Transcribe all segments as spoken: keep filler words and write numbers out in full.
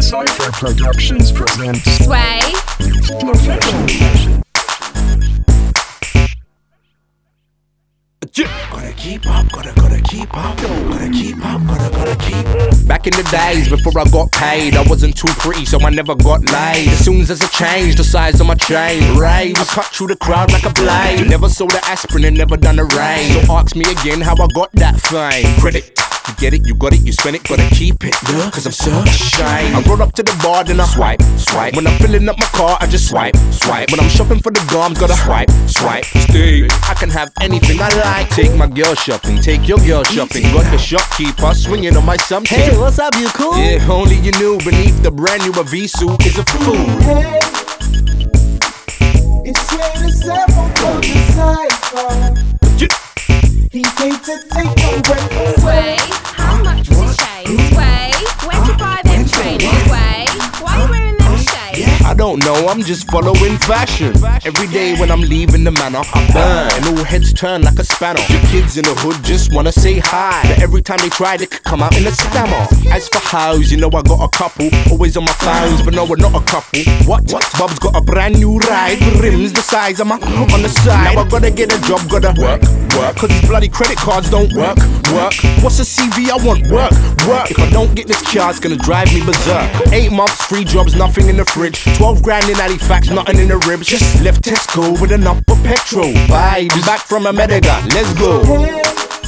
Cypher Productions presents Sway. Gotta keep up, gotta, gotta keep up, gotta keep up, gotta, gotta keep. Back in the days before I got paid, I wasn't too pretty, so I never got laid. As soon as I changed the size of my chain, rays I cut through the crowd like a blade. Never sold an aspirin and never done a raid. So ask me again how I got that fame. Credit. You get it, you got it, you spend it, gotta keep it, yeah, cause I'm so ashamed. I roll up to the bar, then I swipe, swipe. When I'm filling up my car, I just swipe, swipe. When I'm shopping for the gums, gotta swipe, swipe. Steve, I can have anything I like. Take my girl shopping, take your girl shopping. Got the shopkeeper swinging on my something. Hey, what's up, you cool? Yeah, only you knew beneath the brand new Avisu is a fool. Hey, it's twenty-seven from the Cypher. He came to take a break. Sway, how much was your shade? Sway, where'd you buy them trainers? Sway, why you wearing them shades? I don't know, I'm just following fashion. Every day when I'm leaving the manor, I burn, and all heads turn like a spanner. Kids in the hood just wanna say hi, but every time they try, they could come out in a stammer. As for house, you know I got a couple, always on my phones, but no, we're not a couple. What? Bob's got a brand new ride, with rims the size of my on the side. Now I gotta get a job, gotta work, work, cause these bloody credit cards don't work, work. What's a C V? I want work, work. If I don't get this car, it's gonna drive me berserk. Eight months, three jobs, nothing in the fridge. Twelve grand in Halifax, nothing in the ribs. Just left Tesco with enough for petrol. Bye, I'm back from America, let's go. Hey,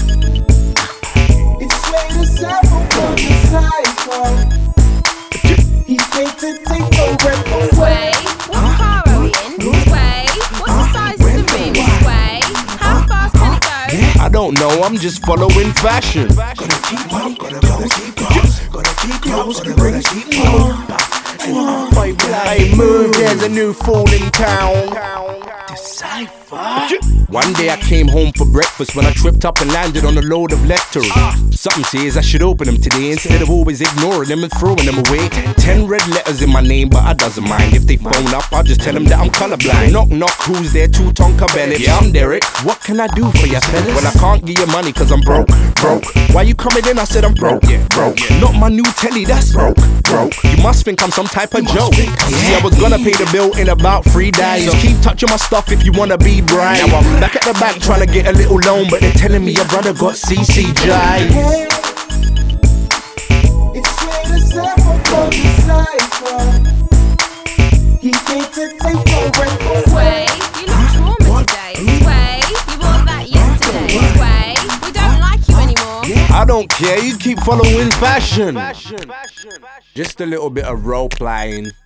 it's twenty-seven from the Cypher. He came to take a break. Sway, what car are we in? Sway, what's the size of the rim? Sway, how fast can it go? I don't know, I'm just following fashion. Gotta keep up, gotta, gotta keep up, gotta keep up, gotta keep up. Hey, move, there's a new fool in town. The Cypher. One day I came home for breakfast when I tripped up and landed on a load of letters. Something says I should open them today instead of always ignoring them and throwing them away. Ten red letters in my name, but I doesn't mind. If they phone up, I'll just tell them that I'm colorblind. Knock, knock, who's there? Two Tonka Bennett. Yeah, I'm Derek. What can I do for ya, fellas? Well, I can't give you money cause I'm broke, broke. Why you coming in? I said I'm broke, yeah, broke. Not my new telly, that's broke, broke. You must think I'm some type of joke. See, I was gonna pay the bill in about three days. So keep touching my stuff if you wanna be bright. Now I'm back at the bank trying to get a little loan, but they're telling me your brother got C C J. Hey, it's twenty-seven from the Cypher. He came to take a break. Sway, you look trauma today. Sway, you bought that yesterday. Sway, we don't like you anymore. I don't care, you keep following fashion. Just a little bit of role playing.